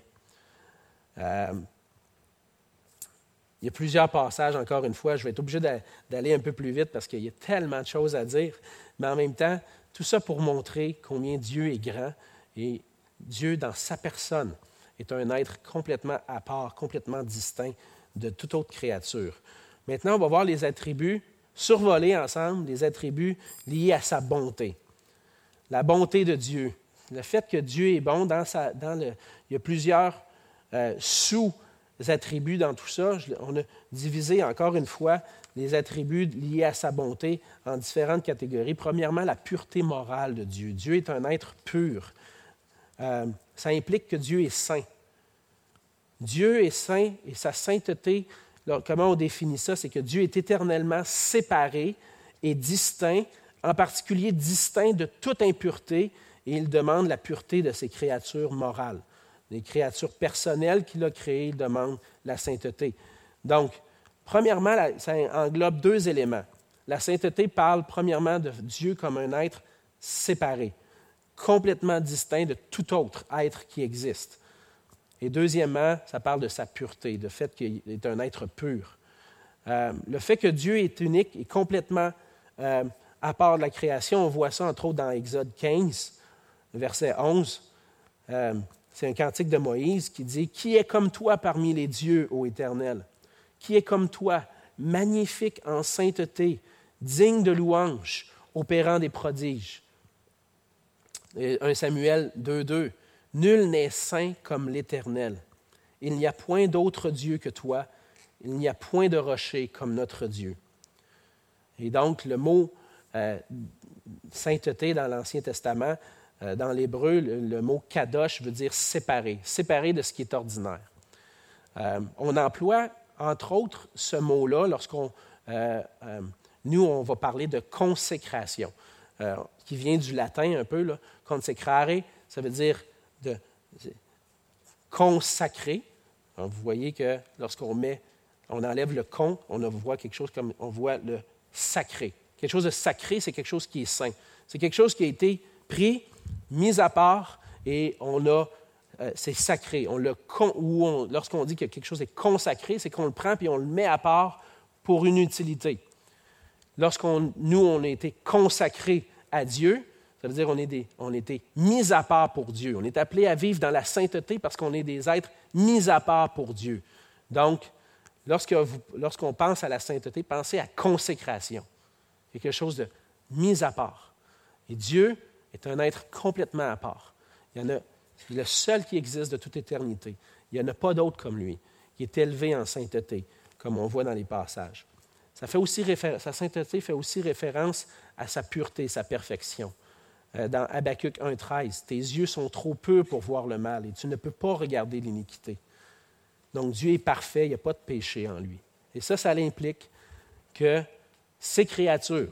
Euh, il y a plusieurs passages, encore une fois. Je vais être obligé d'aller un peu plus vite parce qu'il y a tellement de choses à dire. Mais en même temps, tout ça pour montrer combien Dieu est grand et Dieu, dans sa personne, est un être complètement à part, complètement distinct de toute autre créature. Maintenant, on va voir les attributs, survoler ensemble les attributs liés à sa bonté. La bonté de Dieu. Le fait que Dieu est bon, dans sa, dans le, il y a plusieurs euh, sous-attributs dans tout ça. On a divisé encore une fois les attributs liés à sa bonté en différentes catégories. Premièrement, la pureté morale de Dieu. Dieu est un être pur. Euh, ça implique que Dieu est saint. Dieu est saint et sa sainteté, là, comment on définit ça? C'est que Dieu est éternellement séparé et distinct, en particulier distinct de toute impureté, et il demande la pureté de ses créatures morales. Les créatures personnelles qu'il a créées, il demande la sainteté. Donc, premièrement, ça englobe deux éléments. La sainteté parle premièrement de Dieu comme un être séparé, complètement distinct de tout autre être qui existe. Et deuxièmement, ça parle de sa pureté, du fait qu'il est un être pur. Euh, le fait que Dieu est unique et complètement euh, à part de la création, on voit ça entre autres dans Exode quinze, verset onze. Euh, c'est un cantique de Moïse qui dit « Qui est comme toi parmi les dieux, ô Éternel? Qui est comme toi, magnifique en sainteté, digne de louange, opérant des prodiges. » Et un Samuel deux deux. « Nul n'est saint comme l'Éternel. Il n'y a point d'autre Dieu que toi. Il n'y a point de rocher comme notre Dieu. » Et donc, le mot euh, sainteté dans l'Ancien Testament, euh, dans l'hébreu, le, le mot kadosh veut dire séparé, séparé de ce qui est ordinaire. Euh, on emploie entre autres, ce mot-là, lorsqu'on, euh, euh, nous, on va parler de consécration, euh, qui vient du latin un peu, là. Consecrare, ça veut dire de, de consacrer. Alors, vous voyez que lorsqu'on met, on enlève le con, on voit quelque chose comme, on voit le sacré. Quelque chose de sacré, c'est quelque chose qui est saint. C'est quelque chose qui a été pris, mis à part, et on a Euh, c'est sacré. On le con, ou on, lorsqu'on dit que quelque chose est consacré, c'est qu'on le prend et on le met à part pour une utilité. Lorsqu'on, nous, on a été consacrés à Dieu, Ça veut dire qu'on est des, on a été mis à part pour Dieu. On est appelé à vivre dans la sainteté parce qu'on est des êtres mis à part pour Dieu. Donc, lorsque vous, lorsqu'on pense à la sainteté, pensez à consécration. Quelque chose de mis à part. Et Dieu est un être complètement à part. Il y en a, c'est le seul qui existe de toute éternité. Il n'y en a pas d'autre comme lui, qui est élevé en sainteté, comme on voit dans les passages. Ça fait aussi réfé- sa sainteté fait aussi référence à sa pureté, sa perfection. Euh, dans Habakkuk un treize, « Tes yeux sont trop purs pour voir le mal et tu ne peux pas regarder l'iniquité. » Donc Dieu est parfait, il n'y a pas de péché en lui. Et ça, ça implique que ces créatures,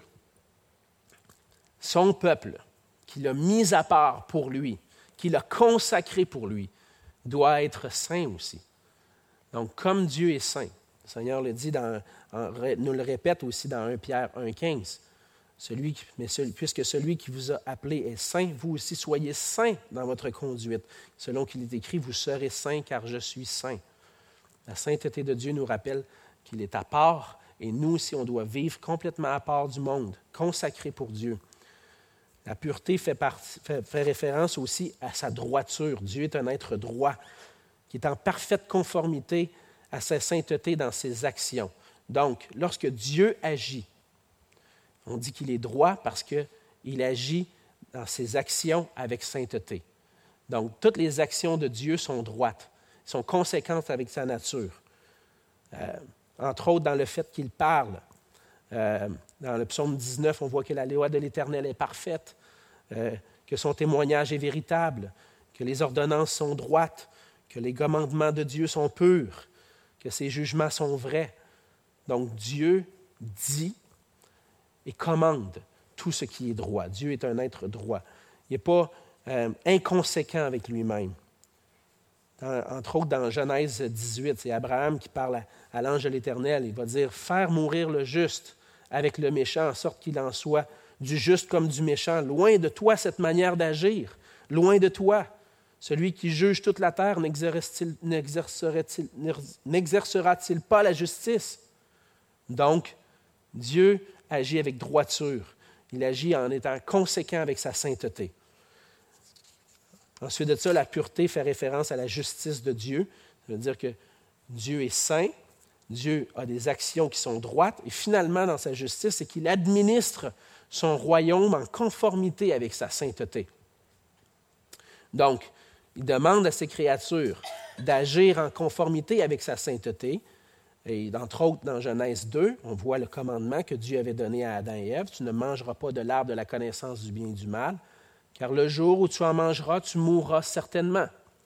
son peuple, qu'il a mis à part pour lui, qu'il a consacré pour lui, doit être saint aussi. Donc, comme Dieu est saint, le Seigneur le dit, dans, en, nous le répète aussi dans un Pierre un quinze, celui qui, mais celui, puisque celui qui vous a appelé est saint, vous aussi soyez saints dans votre conduite. Selon qu'il est écrit, vous serez saints car je suis saint. La sainteté de Dieu nous rappelle qu'il est à part et nous aussi, on doit vivre complètement à part du monde, consacré pour Dieu. La pureté fait, partie, fait, fait référence aussi à sa droiture. Dieu est un être droit qui est en parfaite conformité à sa sainteté dans ses actions. Donc, lorsque Dieu agit, on dit qu'il est droit parce qu'il agit dans ses actions avec sainteté. Donc, toutes les actions de Dieu sont droites, sont conséquentes avec sa nature. Euh, entre autres, dans le fait qu'il parle. Euh, dans le psaume dix-neuf, on voit que la loi de l'Éternel est parfaite, euh, que son témoignage est véritable, que les ordonnances sont droites, que les commandements de Dieu sont purs, que ses jugements sont vrais. Donc Dieu dit et commande tout ce qui est droit. Dieu est un être droit. Il n'est pas euh, inconséquent avec lui-même. Dans, entre autres, dans Genèse dix-huit, c'est Abraham qui parle à, à l'ange de l'Éternel. Il va dire « Faire mourir le juste avec le méchant, en sorte qu'il en soit du juste comme du méchant. Loin de toi cette manière d'agir. Loin de toi. Celui qui juge toute la terre n'exerce-t-il, n'exercerait-il, n'exercera-t-il pas la justice? » Donc, Dieu agit avec droiture. Il agit en étant conséquent avec sa sainteté. Ensuite de ça, la pureté fait référence à la justice de Dieu. Ça veut dire que Dieu est saint, Dieu a des actions qui sont droites, et finalement, dans sa justice, c'est qu'il administre son royaume en conformité avec sa sainteté. Donc, il demande à ses créatures d'agir en conformité avec sa sainteté. Et entre autres, dans Genèse deux, on voit le commandement que Dieu avait donné à Adam et Ève. « Tu ne mangeras pas de l'arbre de la connaissance du bien et du mal, car le jour où tu en mangeras, tu mourras certainement. »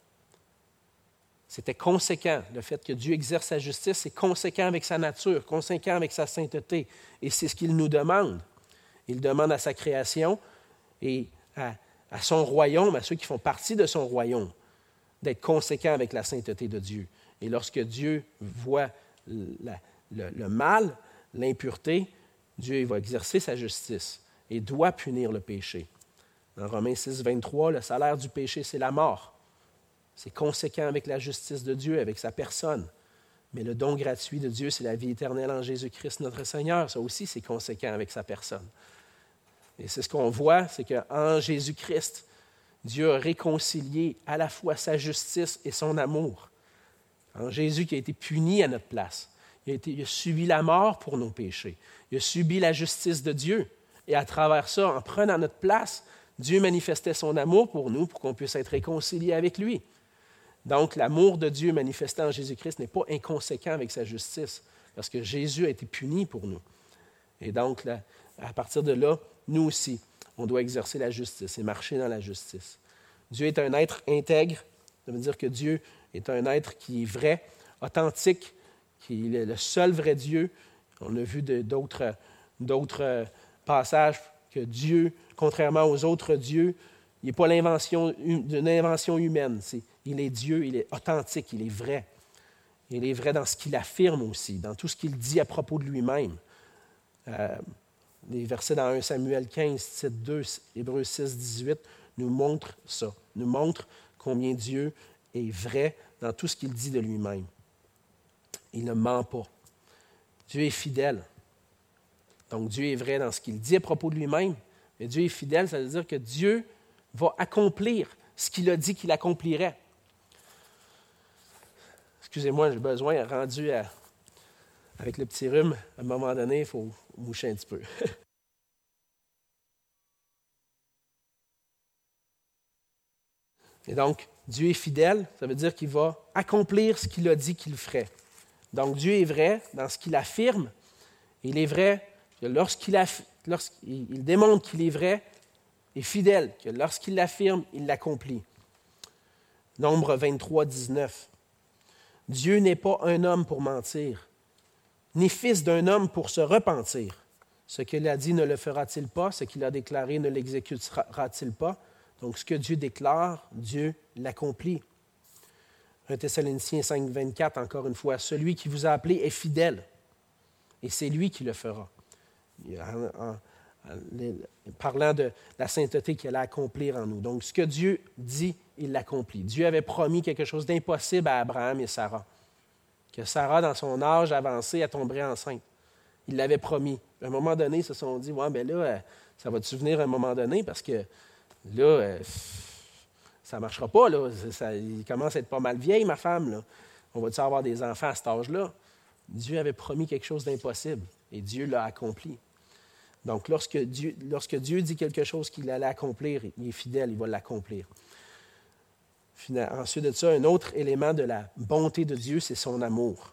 C'était conséquent. Le fait que Dieu exerce sa justice, c'est conséquent avec sa nature, conséquent avec sa sainteté. Et c'est ce qu'il nous demande. Il demande à sa création et à, à son royaume, à ceux qui font partie de son royaume, d'être conséquents avec la sainteté de Dieu. Et lorsque Dieu voit la, le, le mal, l'impureté, Dieu il va exercer sa justice et doit punir le péché. Dans Romains six, vingt-trois, le salaire du péché, c'est la mort. C'est conséquent avec la justice de Dieu, avec sa personne. Mais le don gratuit de Dieu, c'est la vie éternelle en Jésus-Christ, notre Seigneur. Ça aussi, c'est conséquent avec sa personne. Et c'est ce qu'on voit, c'est qu'en Jésus-Christ, Dieu a réconcilié à la fois sa justice et son amour. En Jésus qui a été puni à notre place. Il a, été, il a subi la mort pour nos péchés. Il a subi la justice de Dieu. Et à travers ça, en prenant notre place, Dieu manifestait son amour pour nous pour qu'on puisse être réconciliés avec lui. Donc, l'amour de Dieu manifesté en Jésus-Christ n'est pas inconséquent avec sa justice, parce que Jésus a été puni pour nous. Et donc, là, à partir de là, nous aussi, on doit exercer la justice et marcher dans la justice. Dieu est un être intègre, ça veut dire que Dieu est un être qui est vrai, authentique, qui est le seul vrai Dieu. On a vu de, d'autres, d'autres passages que Dieu, contrairement aux autres dieux, il n'est pas l'invention d'une invention humaine. C'est, il est Dieu, il est authentique, il est vrai. Il est vrai dans ce qu'il affirme aussi, dans tout ce qu'il dit à propos de lui-même. Euh, les versets dans un Samuel quinze, Tite deux, Hébreux six, dix-huit nous montrent ça, nous montrent combien Dieu est vrai dans tout ce qu'il dit de lui-même. Il ne ment pas. Dieu est fidèle. Donc Dieu est vrai dans ce qu'il dit à propos de lui-même, Et Dieu est fidèle, ça veut dire que Dieu va accomplir ce qu'il a dit qu'il accomplirait. Excusez-moi, j'ai besoin, rendu à, avec le petit rhume, à un moment donné, il faut moucher un petit peu. Et donc, Dieu est fidèle, ça veut dire qu'il va accomplir ce qu'il a dit qu'il ferait. Donc, Dieu est vrai dans ce qu'il affirme. Il est vrai que lorsqu'il, aff... lorsqu'il il démontre qu'il est vrai et fidèle, que lorsqu'il l'affirme, il l'accomplit. Nombre vingt-trois, dix-neuf. Dieu n'est pas un homme pour mentir, ni fils d'un homme pour se repentir. Ce qu'il a dit ne le fera-t-il pas? Ce qu'il a déclaré ne l'exécutera-t-il pas? Donc, ce que Dieu déclare, Dieu l'accomplit. un Thessaloniciens cinq, vingt-quatre, encore une fois, celui qui vous a appelé est fidèle, et c'est lui qui le fera. En, en, en, parlant de la sainteté qu'il allait accomplir en nous. Donc, ce que Dieu dit, il l'accomplit. Dieu avait promis quelque chose d'impossible à Abraham et Sarah, que Sarah, dans son âge avancé, elle tomberait enceinte. Il l'avait promis. À un moment donné, ils se sont dit, « Ouais, bien là, ça va-tu venir à un moment donné? Parce que là, euh, ça ne marchera pas. Là. Ça, il commence à être pas mal vieille, ma femme. Là. On va-tu avoir des enfants à cet âge-là? » Dieu avait promis quelque chose d'impossible et Dieu l'a accompli. Donc, lorsque Dieu, lorsque Dieu dit quelque chose qu'il allait accomplir, il est fidèle, il va l'accomplir. Ensuite de ça, un autre élément de la bonté de Dieu, c'est son amour.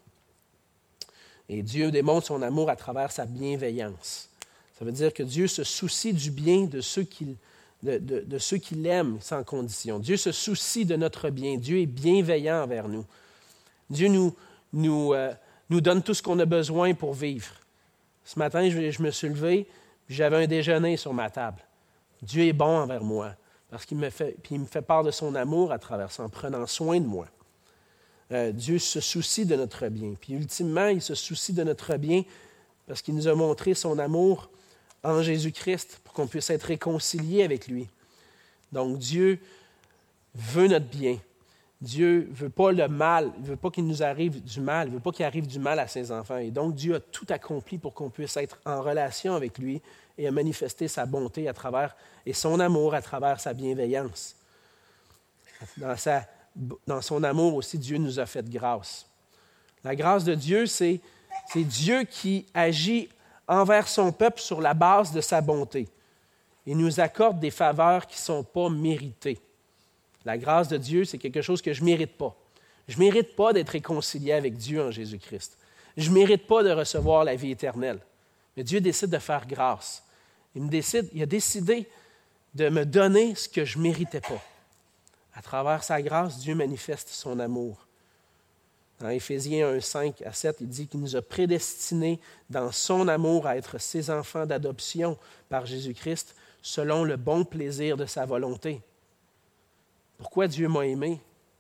Et Dieu démontre son amour à travers sa bienveillance. Ça veut dire que Dieu se soucie du bien de ceux qu'il De, de, de ceux qui l'aiment sans condition. Dieu se soucie de notre bien. Dieu est bienveillant envers nous. Dieu nous, nous, euh, nous donne tout ce qu'on a besoin pour vivre. Ce matin, je, je me suis levé, j'avais un déjeuner sur ma table. Dieu est bon envers moi, parce qu'il me fait, puis il me fait part de son amour à travers ça, en prenant soin de moi. Euh, Dieu se soucie de notre bien. Puis ultimement, il se soucie de notre bien parce qu'il nous a montré son amour en Jésus-Christ pour qu'on puisse être réconcilié avec lui. Donc, Dieu veut notre bien. Dieu ne veut pas le mal, il ne veut pas qu'il nous arrive du mal, il ne veut pas qu'il arrive du mal à ses enfants. Et donc, Dieu a tout accompli pour qu'on puisse être en relation avec lui et à manifester sa bonté à travers, et son amour à travers sa bienveillance. Dans, sa, dans son amour aussi, Dieu nous a fait grâce. La grâce de Dieu, c'est, c'est Dieu qui agit envers son peuple sur la base de sa bonté. Il nous accorde des faveurs qui ne sont pas méritées. La grâce de Dieu, c'est quelque chose que je ne mérite pas. Je ne mérite pas d'être réconcilié avec Dieu en Jésus-Christ. Je ne mérite pas de recevoir la vie éternelle. Mais Dieu décide de faire grâce. Il, me décide, il a décidé de me donner ce que je ne méritais pas. À travers sa grâce, Dieu manifeste son amour. Dans Éphésiens un, cinq à sept, il dit qu'il nous a prédestinés dans son amour à être ses enfants d'adoption par Jésus-Christ selon le bon plaisir de sa volonté. Pourquoi Dieu m'a aimé?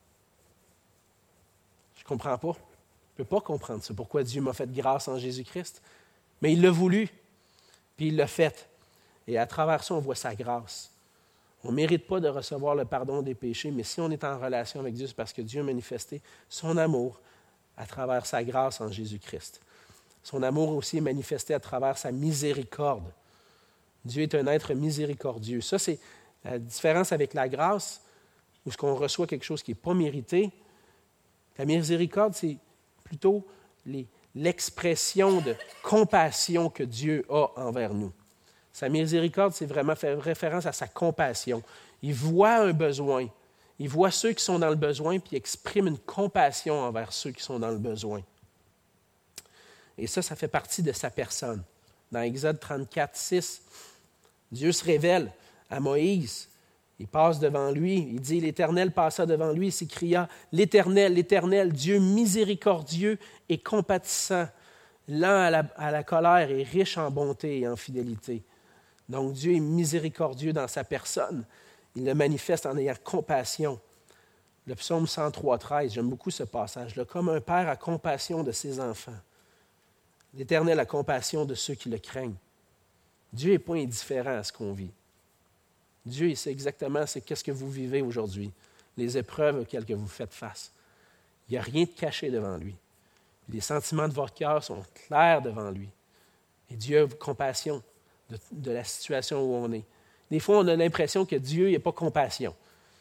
Je ne comprends pas. Je ne peux pas comprendre ça. Pourquoi Dieu m'a fait grâce en Jésus-Christ? Mais il l'a voulu, puis il l'a fait. Et à travers ça, on voit sa grâce. On ne mérite pas de recevoir le pardon des péchés, mais si on est en relation avec Dieu, c'est parce que Dieu a manifesté son amour à travers sa grâce en Jésus-Christ. Son amour aussi est manifesté à travers sa miséricorde. Dieu est un être miséricordieux. Ça, c'est la différence avec la grâce, où ce qu'on reçoit quelque chose qui n'est pas mérité. La miséricorde, c'est plutôt les, l'expression de compassion que Dieu a envers nous. Sa miséricorde, c'est vraiment faire référence à sa compassion. Il voit un besoin. Il voit ceux qui sont dans le besoin, puis il exprime une compassion envers ceux qui sont dans le besoin. Et ça, ça fait partie de sa personne. Dans Exode trente-quatre, six, Dieu se révèle à Moïse. Il passe devant lui. Il dit, l'Éternel passa devant lui et s'écria, l'Éternel, l'Éternel, Dieu miséricordieux et compatissant, lent à la, à la colère et riche en bonté et en fidélité. Donc, Dieu est miséricordieux dans sa personne. Il le manifeste en ayant compassion. Le psaume cent trois, treize, j'aime beaucoup ce passage-là. Comme un père a compassion de ses enfants, l'Éternel a compassion de ceux qui le craignent. Dieu n'est pas indifférent à ce qu'on vit. Dieu, il sait exactement c'est qu'est-ce que vous vivez aujourd'hui, les épreuves auxquelles que vous faites face. Il n'y a rien de caché devant lui. Les sentiments de votre cœur sont clairs devant lui. Et Dieu a compassion de, de la situation où on est. des fois, on a l'impression que Dieu n'a pas compassion.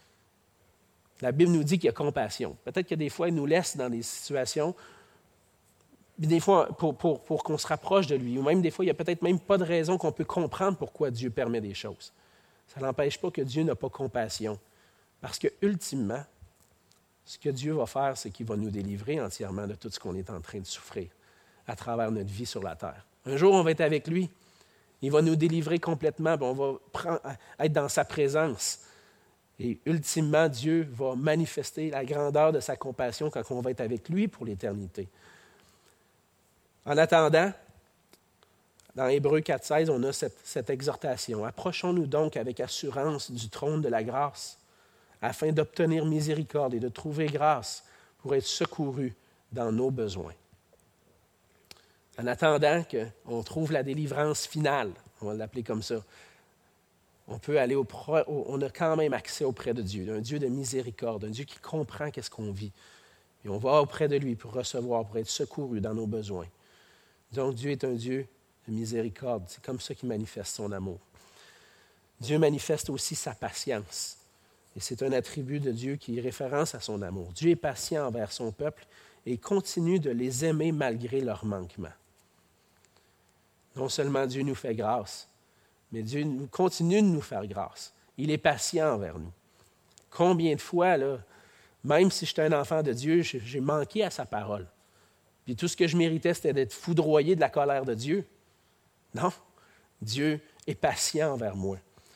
La Bible nous dit qu'il y a compassion. Peut-être que des fois, il nous laisse dans des situations, des fois, pour, pour, pour qu'on se rapproche de lui. Ou même des fois, il n'y a peut-être même pas de raison qu'on peut comprendre pourquoi Dieu permet des choses. Ça n'empêche pas que Dieu n'a pas compassion. Parce que, ultimement, ce que Dieu va faire, c'est qu'il va nous délivrer entièrement de tout ce qu'on est en train de souffrir à travers notre vie sur la terre. Un jour, on va être avec lui. Il va nous délivrer complètement, puis on va prendre, être dans sa présence. Et ultimement, Dieu va manifester la grandeur de sa compassion quand on va être avec lui pour l'éternité. En attendant, dans Hébreux quatre seize, on a cette, cette exhortation. « Approchons-nous donc avec assurance du trône de la grâce, afin d'obtenir miséricorde et de trouver grâce pour être secourus dans nos besoins. » En attendant qu'on trouve la délivrance finale, on va l'appeler comme ça, on peut aller au, on a quand même accès auprès de Dieu, un Dieu de miséricorde, un Dieu qui comprend qu'est-ce qu'on vit. Et on va auprès de lui pour recevoir, pour être secouru dans nos besoins. Donc Dieu est un Dieu de miséricorde. C'est comme ça qu'il manifeste son amour. Dieu manifeste aussi sa patience. Et c'est un attribut de Dieu qui référence à son amour. Dieu est patient envers son peuple et continue de les aimer malgré leurs manquements. Non seulement Dieu nous fait grâce, mais Dieu continue de nous faire grâce. Il est patient envers nous. Combien de fois, là, même si j'étais un enfant de Dieu, j'ai manqué à sa parole. Puis tout ce que je méritais, c'était d'être foudroyé de la colère de Dieu. Non, Dieu est patient envers moi.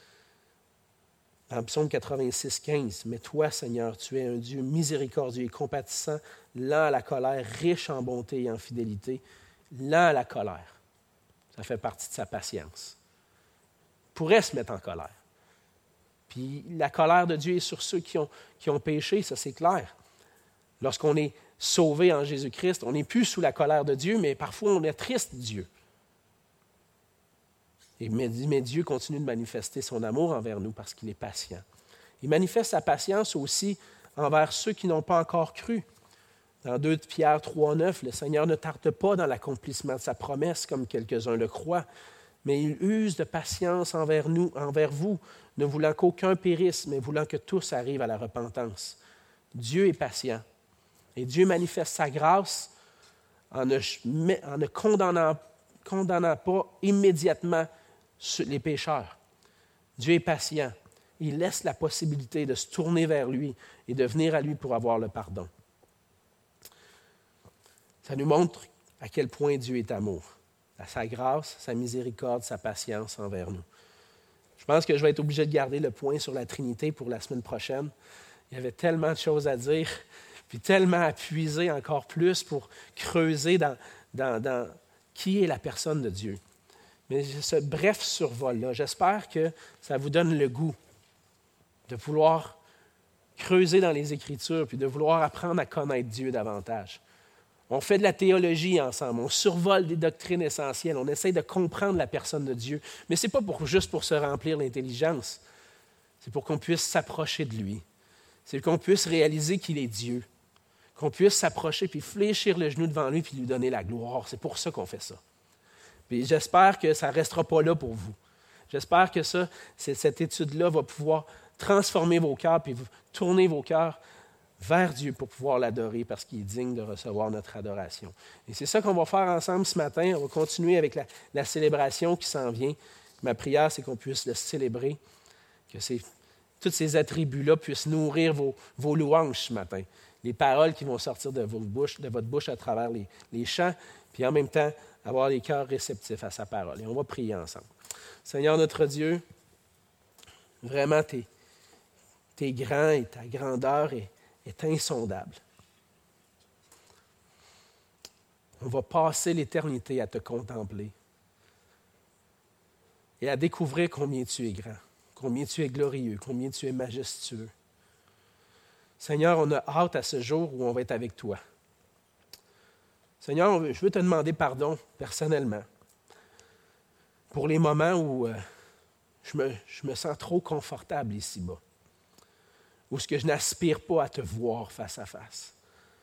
Dans Psaume quatre-vingt-six, quinze, « Mais toi, Seigneur, tu es un Dieu miséricordieux et compatissant, lent à la colère, riche en bonté et en fidélité, lent à la colère. » Ça fait partie de sa patience. Il pourrait se mettre en colère. Puis la colère de Dieu est sur ceux qui ont, qui ont péché, ça c'est clair. Lorsqu'on est sauvé en Jésus-Christ, on n'est plus sous la colère de Dieu, mais parfois on est triste Dieu. Et, mais, mais Dieu continue de manifester son amour envers nous parce qu'il est patient. Il manifeste sa patience aussi envers ceux qui n'ont pas encore cru. Dans deux Pierre trois neuf, le Seigneur ne tarde pas dans l'accomplissement de sa promesse, comme quelques-uns le croient, mais il use de patience envers nous, envers vous, ne voulant qu'aucun périsse, mais voulant que tous arrivent à la repentance. Dieu est patient. Et Dieu manifeste sa grâce en ne, en ne condamnant, condamnant pas immédiatement les pécheurs. Dieu est patient. Il laisse la possibilité de se tourner vers lui et de venir à lui pour avoir le pardon. Ça nous montre à quel point Dieu est amour. À sa grâce, sa miséricorde, sa patience envers nous. Je pense que je vais être obligé de garder le point sur la Trinité pour la semaine prochaine. Il y avait tellement de choses à dire, puis tellement à puiser encore plus pour creuser dans, dans, dans qui est la personne de Dieu. Mais ce bref survol-là, j'espère que ça vous donne le goût de vouloir creuser dans les Écritures puis de vouloir apprendre à connaître Dieu davantage. On fait de la théologie ensemble, on survole des doctrines essentielles, on essaie de comprendre la personne de Dieu, mais ce n'est pas pour, juste pour se remplir l'intelligence, c'est pour qu'on puisse s'approcher de lui, c'est qu'on puisse réaliser qu'il est Dieu, qu'on puisse s'approcher puis fléchir le genou devant lui puis lui donner la gloire. C'est pour ça qu'on fait ça. Puis j'espère que ça ne restera pas là pour vous. J'espère que ça, cette étude-là va pouvoir transformer vos cœurs puis tourner vos cœurs vers Dieu pour pouvoir l'adorer parce qu'il est digne de recevoir notre adoration. Et c'est ça qu'on va faire ensemble ce matin. On va continuer avec la, la célébration qui s'en vient. Ma prière, c'est qu'on puisse le célébrer, que ces, tous ces attributs-là puissent nourrir vos, vos louanges ce matin. Les paroles qui vont sortir de, vos bouches, de votre bouche à travers les, les chants, puis en même temps, avoir les cœurs réceptifs à sa parole. Et on va prier ensemble. Seigneur notre Dieu, vraiment, tu es grand et ta grandeur est est insondable. On va passer l'éternité à te contempler et à découvrir combien tu es grand, combien tu es glorieux, combien tu es majestueux. Seigneur, on a hâte à ce jour où on va être avec toi. Seigneur, je veux te demander pardon personnellement pour les moments où euh, je, me, je me sens trop confortable ici-bas. Où ce que je n'aspire pas à te voir face à face,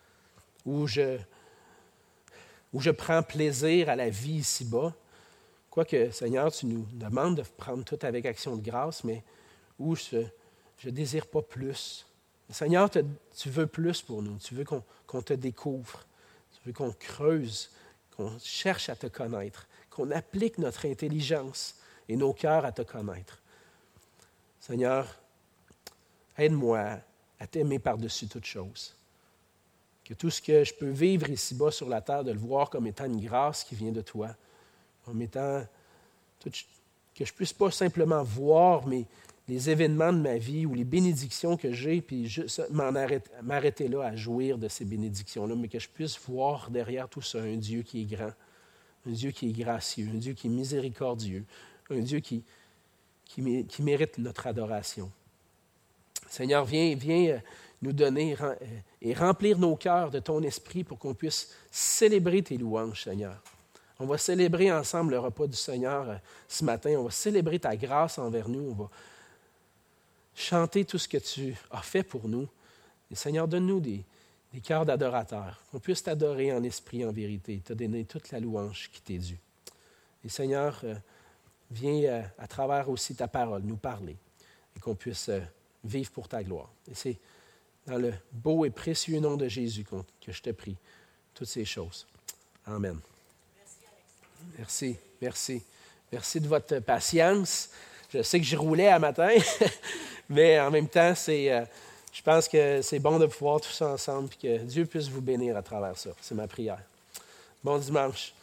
où je, où je prends plaisir à la vie ici-bas, Quoique, Seigneur, tu nous demandes de prendre tout avec action de grâce, mais où je ne désire pas plus. Seigneur, te, tu veux plus pour nous. Tu veux qu'on, qu'on te découvre. Tu veux qu'on creuse, qu'on cherche à te connaître, qu'on applique notre intelligence et nos cœurs à te connaître. Seigneur, aide-moi à t'aimer par-dessus toute chose. Que tout ce que je peux vivre ici-bas sur la terre, de le voir comme étant une grâce qui vient de toi, comme étant tout, que je ne puisse pas simplement voir mes, les événements de ma vie ou les bénédictions que j'ai, puis juste m'en arrêter, m'arrêter là à jouir de ces bénédictions-là, mais que je puisse voir derrière tout ça un Dieu qui est grand, un Dieu qui est gracieux, un Dieu qui est miséricordieux, un Dieu qui, qui, qui mérite notre adoration. Seigneur, viens, viens nous donner et remplir nos cœurs de ton esprit pour qu'on puisse célébrer tes louanges, Seigneur. On va célébrer ensemble le repas du Seigneur ce matin. On va célébrer ta grâce envers nous. On va chanter tout ce que tu as fait pour nous. Et Seigneur, donne-nous des, des cœurs d'adorateurs, qu'on puisse t'adorer en esprit et en vérité, te donner toute la louange qui t'est due. Et Seigneur, euh, viens euh, à travers aussi ta parole nous parler et qu'on puisse euh, vivre pour ta gloire. Et c'est dans le beau et précieux nom de Jésus que je te prie toutes ces choses. Amen. Merci, merci. Merci de votre patience. Je sais que je roulais à matin, mais en même temps, c'est, euh, je pense que c'est bon de pouvoir tout ça ensemble et que Dieu puisse vous bénir à travers ça. C'est ma prière. Bon dimanche.